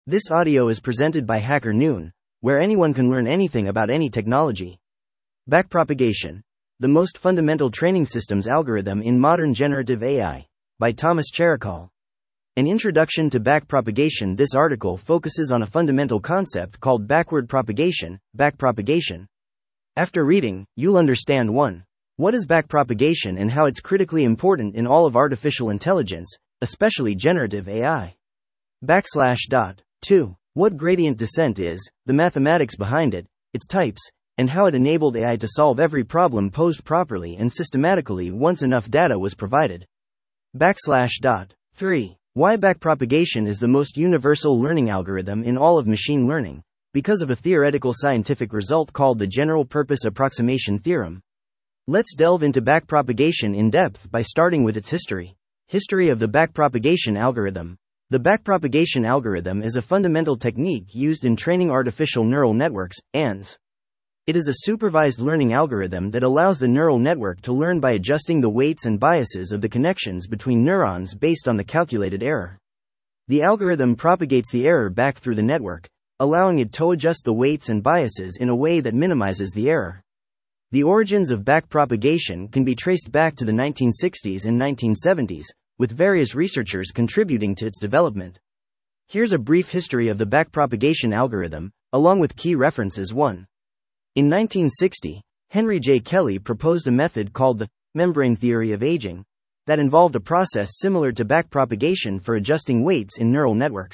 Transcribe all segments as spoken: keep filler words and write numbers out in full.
This audio is presented by Hacker Noon, where anyone can learn anything about any technology. Backpropagation, the most fundamental training systems algorithm in modern generative A I, by Thomas Cherikal. An introduction to backpropagation. This article focuses on a fundamental concept called backward propagation, backpropagation. After reading, you'll understand one. What is backpropagation and how it's critically important in all of artificial intelligence, especially generative A I. Backslash dot. two. What gradient descent is, the mathematics behind it, its types, and how it enabled A I to solve every problem posed properly and systematically once enough data was provided. Backslash dot. three. Why backpropagation is the most universal learning algorithm in all of machine learning, because of a theoretical scientific result called the general purpose approximation theorem. Let's delve into backpropagation in depth by starting with its history. History of the backpropagation algorithm. The backpropagation algorithm is a fundamental technique used in training artificial neural networks, A N Ns. It is a supervised learning algorithm that allows the neural network to learn by adjusting the weights and biases of the connections between neurons based on the calculated error. The algorithm propagates the error back through the network, allowing it to adjust the weights and biases in a way that minimizes the error. The origins of backpropagation can be traced back to the nineteen sixties and nineteen seventies, with various researchers contributing to its development. Here's a brief history of the backpropagation algorithm, along with key references. one. In nineteen sixty, Henry J. Kelly proposed a method called the membrane theory of aging that involved a process similar to backpropagation for adjusting weights in neural networks.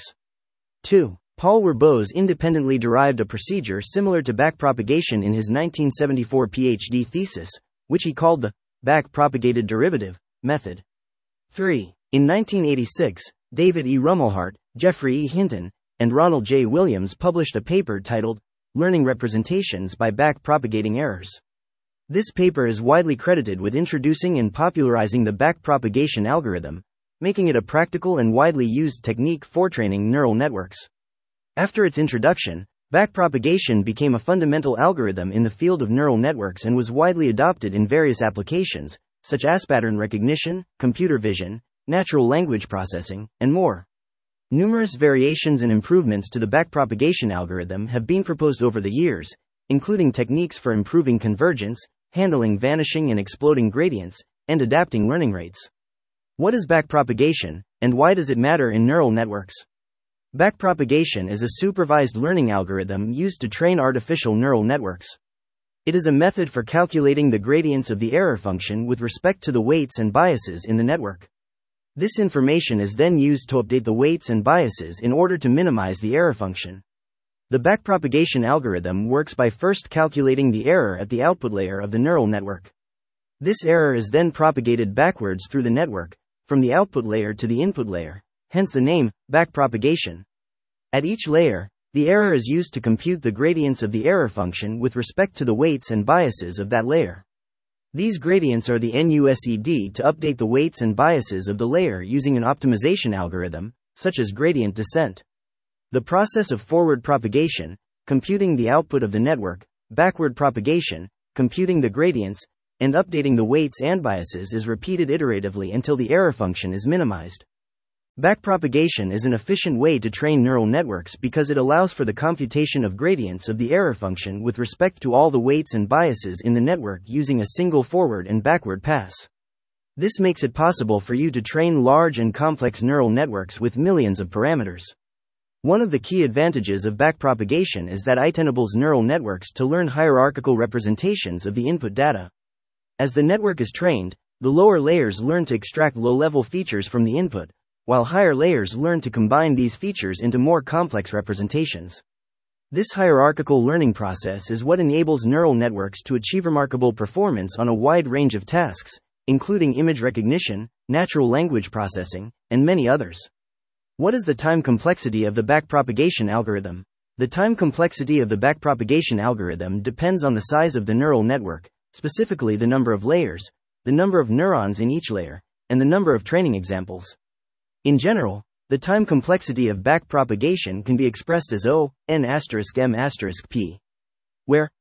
two. Paul Werbose independently derived a procedure similar to backpropagation in his nineteen seventy-four PhD thesis, which he called the backpropagated derivative method. three. In nineteen eighty-six, David E. Rumelhart, Jeffrey E. Hinton, and Ronald J. Williams published a paper titled Learning Representations by Backpropagating Errors. This paper is widely credited with introducing and popularizing the backpropagation algorithm, making it a practical and widely used technique for training neural networks. After its introduction, backpropagation became a fundamental algorithm in the field of neural networks and was widely adopted in various applications, such as pattern recognition, computer vision, natural language processing, and more. Numerous variations and improvements to the backpropagation algorithm have been proposed over the years, including techniques for improving convergence, handling vanishing and exploding gradients, and adapting learning rates. What is backpropagation, and why does it matter in neural networks? Backpropagation is a supervised learning algorithm used to train artificial neural networks. It is a method for calculating the gradients of the error function with respect to the weights and biases in the network. This information is then used to update the weights and biases in order to minimize the error function. The backpropagation algorithm works by first calculating the error at the output layer of the neural network. This error is then propagated backwards through the network, from the output layer to the input layer, hence the name, backpropagation. At each layer, the error is used to compute the gradients of the error function with respect to the weights and biases of that layer. These gradients are the N U S E D to update the weights and biases of the layer using an optimization algorithm, such as gradient descent. The process of forward propagation, computing the output of the network, backward propagation, computing the gradients, and updating the weights and biases is repeated iteratively until the error function is minimized. Backpropagation is an efficient way to train neural networks because it allows for the computation of gradients of the error function with respect to all the weights and biases in the network using a single forward and backward pass. This makes it possible for you to train large and complex neural networks with millions of parameters. One of the key advantages of backpropagation is that it enables neural networks to learn hierarchical representations of the input data. As the network is trained, the lower layers learn to extract low-level features from the input, while higher layers learn to combine these features into more complex representations. This hierarchical learning process is what enables neural networks to achieve remarkable performance on a wide range of tasks, including image recognition, natural language processing, and many others. What is the time complexity of the backpropagation algorithm? The time complexity of the backpropagation algorithm depends on the size of the neural network, specifically the number of layers, the number of neurons in each layer, and the number of training examples. In general, the time complexity of backpropagation can be expressed as O, n asterisk m asterisk p, where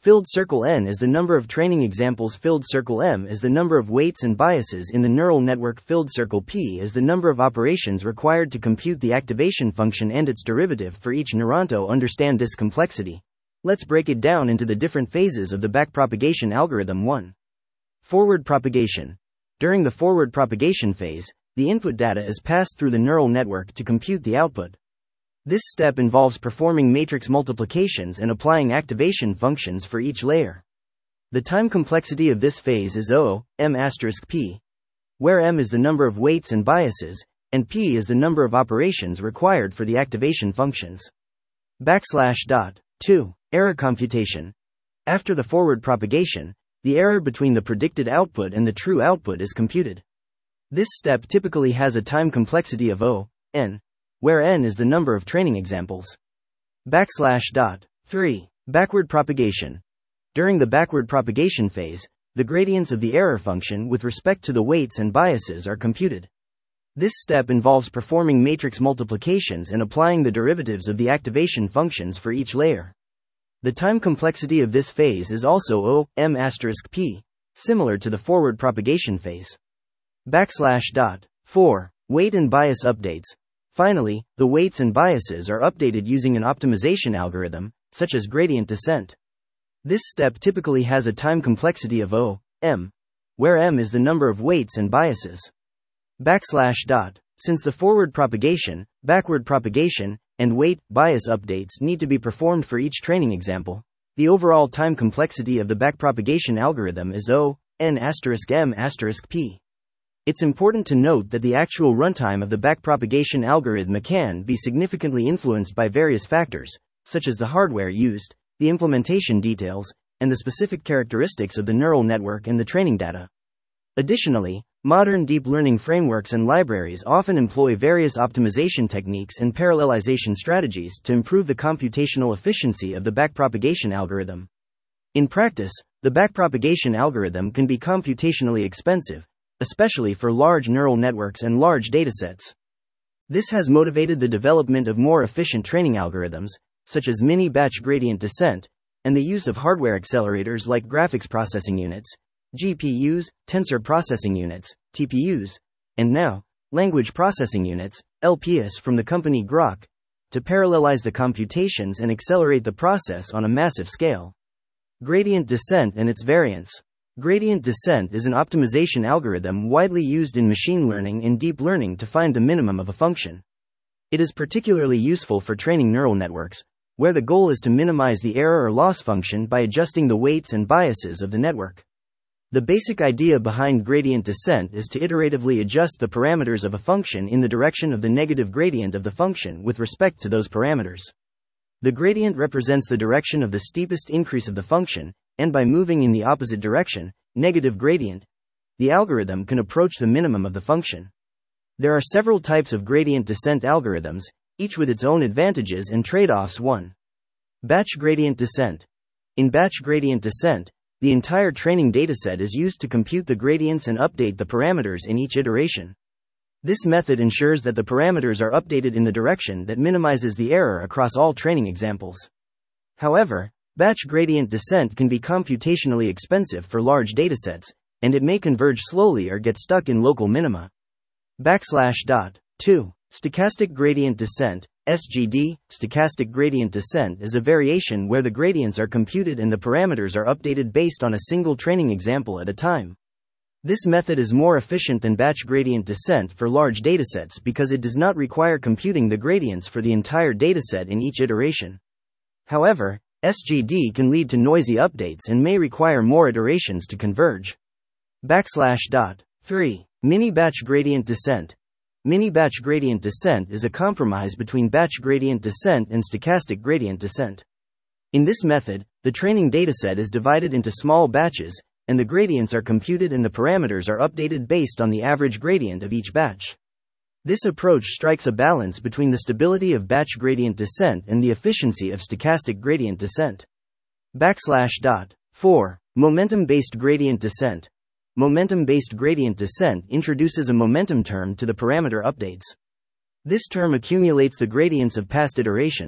Filled circle N is the number of training examples. Filled circle M is the number of weights and biases in the neural network. Filled circle P is the number of operations required to compute the activation function and its derivative for each neuron. To understand this complexity, let's break it down into the different phases of the backpropagation algorithm. one. Forward propagation. During the forward propagation phase, the input data is passed through the neural network to compute the output. This step involves performing matrix multiplications and applying activation functions for each layer. The time complexity of this phase is O, M asterisk P, where M is the number of weights and biases, and P is the number of operations required for the activation functions. Backslash dot. two. Error computation. After the forward propagation, the error between the predicted output and the true output is computed. This step typically has a time complexity of O, N, where N is the number of training examples. Backslash dot. three. Backward propagation. During the backward propagation phase, the gradients of the error function with respect to the weights and biases are computed. This step involves performing matrix multiplications and applying the derivatives of the activation functions for each layer. The time complexity of this phase is also O, M asterisk P, similar to the forward propagation phase. Backslash dot. four. Weight and bias updates. Finally, the weights and biases are updated using an optimization algorithm, such as gradient descent. This step typically has a time complexity of O, M, where M is the number of weights and biases. Backslash dot. Since the forward propagation, backward propagation, and weight, bias updates need to be performed for each training example, the overall time complexity of the backpropagation algorithm is O, N asterisk M asterisk P. It's important to note that the actual runtime of the backpropagation algorithm can be significantly influenced by various factors, such as the hardware used, the implementation details, and the specific characteristics of the neural network and the training data. Additionally, modern deep learning frameworks and libraries often employ various optimization techniques and parallelization strategies to improve the computational efficiency of the backpropagation algorithm. In practice, the backpropagation algorithm can be computationally expensive, especially for large neural networks and large datasets. This has motivated the development of more efficient training algorithms, such as mini-batch gradient descent, and the use of hardware accelerators like graphics processing units, G P Us, tensor processing units, T P Us, and now, language processing units, L P S from the company Grok, to parallelize the computations and accelerate the process on a massive scale. Gradient descent and its variants. Gradient descent is an optimization algorithm widely used in machine learning and deep learning to find the minimum of a function. It is particularly useful for training neural networks, where the goal is to minimize the error or loss function by adjusting the weights and biases of the network. The basic idea behind gradient descent is to iteratively adjust the parameters of a function in the direction of the negative gradient of the function with respect to those parameters. The gradient represents the direction of the steepest increase of the function, and by moving in the opposite direction, negative gradient, the algorithm can approach the minimum of the function. There are several types of gradient descent algorithms, each with its own advantages and trade-offs. one. Batch gradient descent. In batch gradient descent, the entire training dataset is used to compute the gradients and update the parameters in each iteration. This method ensures that the parameters are updated in the direction that minimizes the error across all training examples. However, batch gradient descent can be computationally expensive for large datasets, and it may converge slowly or get stuck in local minima. Backslash dot. two. Stochastic gradient descent, S G D. Stochastic gradient descent is a variation where the gradients are computed and the parameters are updated based on a single training example at a time. This method is more efficient than batch gradient descent for large datasets because it does not require computing the gradients for the entire dataset in each iteration. However, S G D can lead to noisy updates and may require more iterations to converge. Backslash dot. three. Mini-batch gradient descent. Mini-batch gradient descent is a compromise between batch gradient descent and stochastic gradient descent. In this method, the training dataset is divided into small batches, and the gradients are computed and the parameters are updated based on the average gradient of each batch. This approach strikes a balance between the stability of batch gradient descent and the efficiency of stochastic gradient descent. Backslash dot. four. Momentum-based gradient descent. Momentum-based gradient descent introduces a momentum term to the parameter updates. This term accumulates the gradients of past iterations,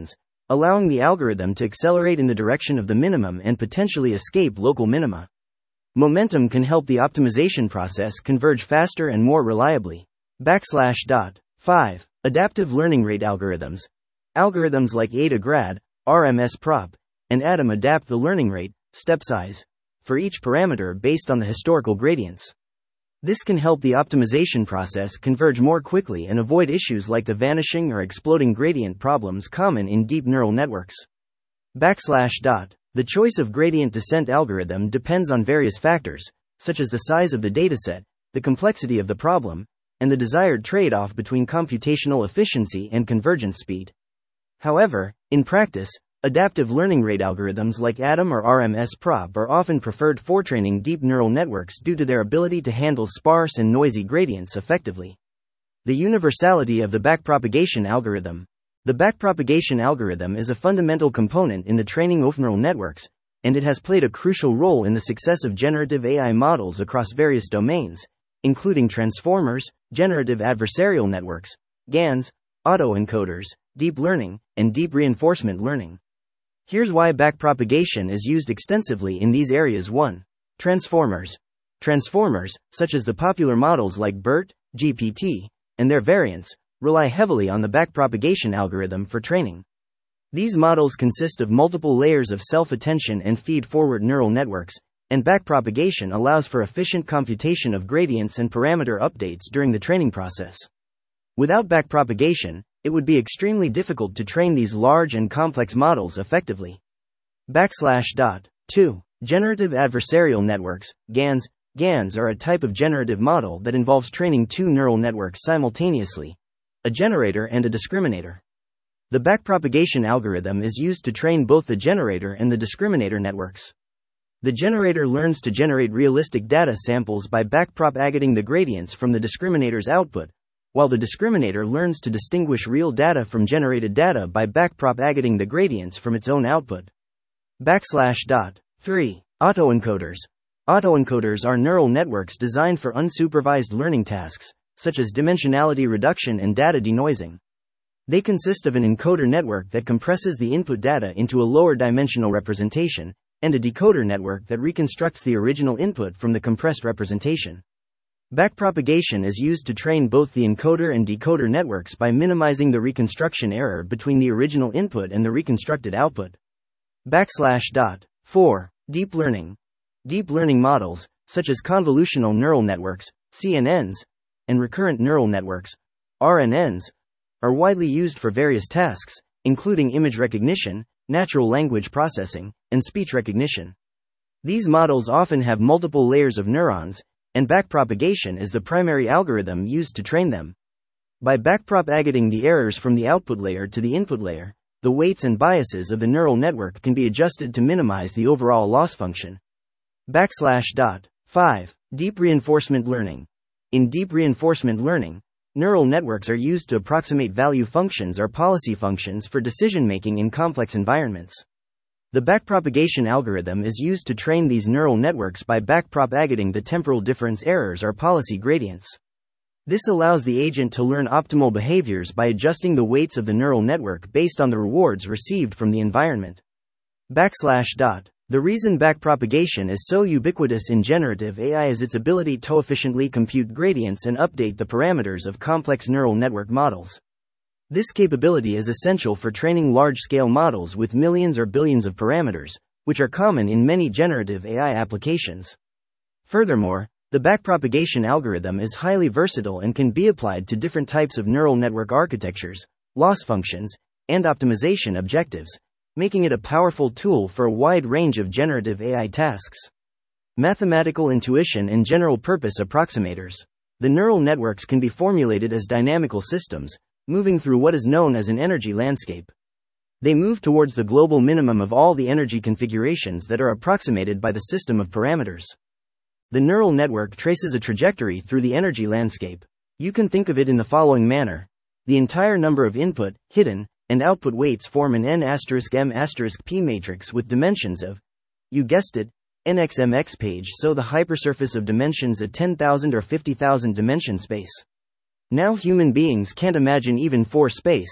allowing the algorithm to accelerate in the direction of the minimum and potentially escape local minima. Momentum can help the optimization process converge faster and more reliably. Backslash dot. five. Adaptive learning rate algorithms. Algorithms like AdaGrad, R M S Prop, and ADAM adapt the learning rate, step size, for each parameter based on the historical gradients. This can help the optimization process converge more quickly and avoid issues like the vanishing or exploding gradient problems common in deep neural networks. Backslash dot. The choice of gradient descent algorithm depends on various factors, such as the size of the dataset, the complexity of the problem, and the desired trade-off between computational efficiency and convergence speed. However, in practice, adaptive learning rate algorithms like ADAM or R M S Prop are often preferred for training deep neural networks due to their ability to handle sparse and noisy gradients effectively. The universality of the backpropagation algorithm. The backpropagation algorithm is a fundamental component in the training of neural networks, and it has played a crucial role in the success of generative A I models across various domains, including transformers, generative adversarial networks, GANs, autoencoders, deep learning, and deep reinforcement learning. Here's why backpropagation is used extensively in these areas. one. Transformers. Transformers, such as the popular models like BERT, G P T, and their variants, rely heavily on the backpropagation algorithm for training. These models consist of multiple layers of self-attention and feed-forward neural networks, and backpropagation allows for efficient computation of gradients and parameter updates during the training process. Without backpropagation, it would be extremely difficult to train these large and complex models effectively. Backslash dot. two. Generative adversarial networks, GANs. GANs are a type of generative model that involves training two neural networks simultaneously, a generator and a discriminator. The backpropagation algorithm is used to train both the generator and the discriminator networks. The generator learns to generate realistic data samples by backpropagating the gradients from the discriminator's output, while the discriminator learns to distinguish real data from generated data by backpropagating the gradients from its own output. Backslash dot. three. Autoencoders. Autoencoders are neural networks designed for unsupervised learning tasks, such as dimensionality reduction and data denoising. They consist of an encoder network that compresses the input data into a lower dimensional representation, and a decoder network that reconstructs the original input from the compressed representation. Backpropagation is used to train both the encoder and decoder networks by minimizing the reconstruction error between the original input and the reconstructed output. Backslash dot. four. Deep learning. Deep learning models, such as convolutional neural networks, C N Ns, and recurrent neural networks, R N Ns, are widely used for various tasks, including image recognition, natural language processing, and speech recognition. These models often have multiple layers of neurons, and backpropagation is the primary algorithm used to train them. By backpropagating the errors from the output layer to the input layer, the weights and biases of the neural network can be adjusted to minimize the overall loss function. Backslash dot. five. Deep reinforcement learning. In deep reinforcement learning, neural networks are used to approximate value functions or policy functions for decision-making in complex environments. The backpropagation algorithm is used to train these neural networks by backpropagating the temporal difference errors or policy gradients. This allows the agent to learn optimal behaviors by adjusting the weights of the neural network based on the rewards received from the environment. Backslash dot. The reason backpropagation is so ubiquitous in generative A I is its ability to efficiently compute gradients and update the parameters of complex neural network models. This capability is essential for training large-scale models with millions or billions of parameters, which are common in many generative A I applications. Furthermore, the backpropagation algorithm is highly versatile and can be applied to different types of neural network architectures, loss functions, and optimization objectives, making it a powerful tool for a wide range of generative A I tasks. Mathematical intuition and general-purpose approximators. The neural networks can be formulated as dynamical systems, moving through what is known as an energy landscape. They move towards the global minimum of all the energy configurations that are approximated by the system of parameters. The neural network traces a trajectory through the energy landscape. You can think of it in the following manner. The entire number of input, hidden, and output weights form an n asterisk m asterisk p matrix with dimensions of, you guessed it, n x m x page, so the hypersurface of dimensions a ten thousand or fifty thousand dimension space. Now human beings can't imagine even four space,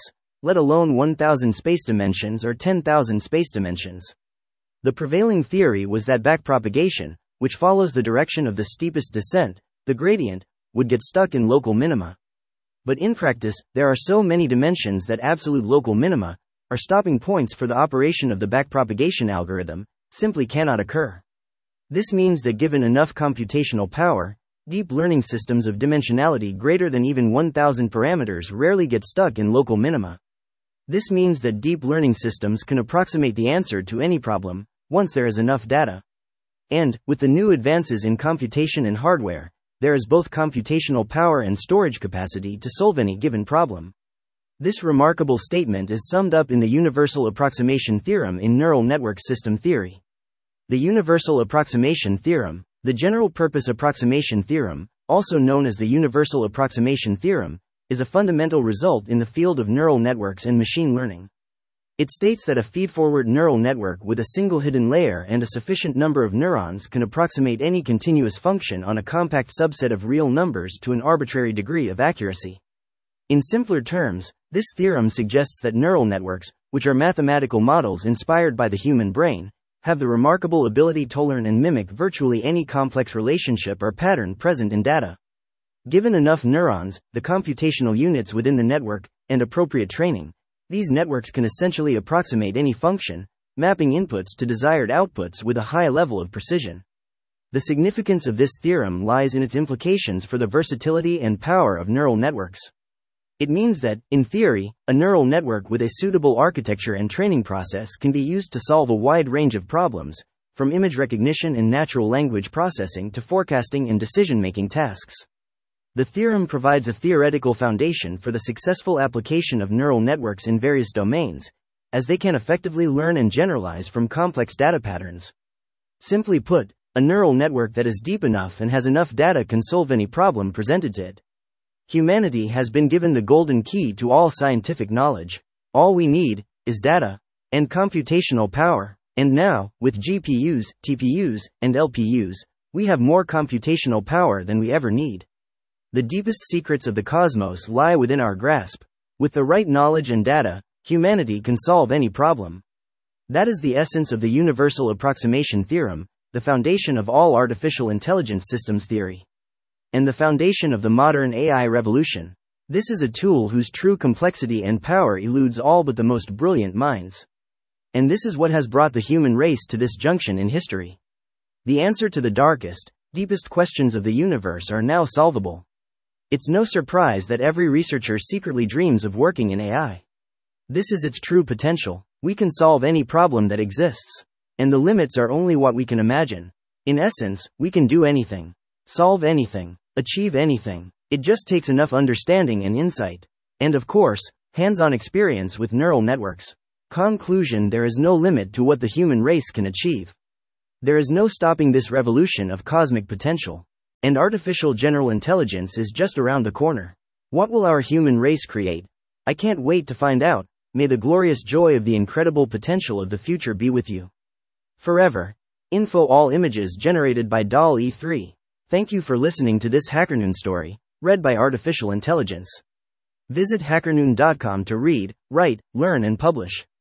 let alone one thousand space dimensions or ten thousand space dimensions. The prevailing theory was that backpropagation, which follows the direction of the steepest descent, the gradient, would get stuck in local minima. But in practice, there are so many dimensions that absolute local minima, or stopping points for the operation of the backpropagation algorithm, simply cannot occur. This means that given enough computational power, deep learning systems of dimensionality greater than even one thousand parameters rarely get stuck in local minima. This means that deep learning systems can approximate the answer to any problem, once there is enough data. And, with the new advances in computation and hardware, there is both computational power and storage capacity to solve any given problem. This remarkable statement is summed up in the universal approximation theorem in neural network system theory. The universal approximation theorem, the general-purpose approximation theorem, also known as the universal approximation theorem, is a fundamental result in the field of neural networks and machine learning. It states that a feed-forward neural network with a single hidden layer and a sufficient number of neurons can approximate any continuous function on a compact subset of real numbers to an arbitrary degree of accuracy. In simpler terms, this theorem suggests that neural networks, which are mathematical models inspired by the human brain, have the remarkable ability to learn and mimic virtually any complex relationship or pattern present in data. Given enough neurons, the computational units within the network, and appropriate training, these networks can essentially approximate any function, mapping inputs to desired outputs with a high level of precision. The significance of this theorem lies in its implications for the versatility and power of neural networks. It means that, in theory, a neural network with a suitable architecture and training process can be used to solve a wide range of problems, from image recognition and natural language processing to forecasting and decision-making tasks. The theorem provides a theoretical foundation for the successful application of neural networks in various domains, as they can effectively learn and generalize from complex data patterns. Simply put, a neural network that is deep enough and has enough data can solve any problem presented to it. Humanity has been given the golden key to all scientific knowledge. All we need is data and computational power. And now, with G P Us, T P Us, and L P Us, we have more computational power than we ever need. The deepest secrets of the cosmos lie within our grasp. With the right knowledge and data, humanity can solve any problem. That is the essence of the universal approximation theorem, the foundation of all artificial intelligence systems theory. And the foundation of the modern A I revolution. This is a tool whose true complexity and power eludes all but the most brilliant minds. And this is what has brought the human race to this junction in history. The answer to the darkest, deepest questions of the universe are now solvable. It's no surprise that every researcher secretly dreams of working in A I. This is its true potential. We can solve any problem that exists. And the limits are only what we can imagine. In essence, we can do anything. Solve anything. Achieve anything. It just takes enough understanding and insight. And of course, hands-on experience with neural networks. Conclusion: there is no limit to what the human race can achieve. There is no stopping this revolution of cosmic potential. And artificial general intelligence is just around the corner. What will our human race create? I can't wait to find out. May the glorious joy of the incredible potential of the future be with you. Forever. Info: all images generated by D A L L-E three. Thank you for listening to this HackerNoon story, read by Artificial Intelligence. Visit hackernoon dot com to read, write, learn and publish.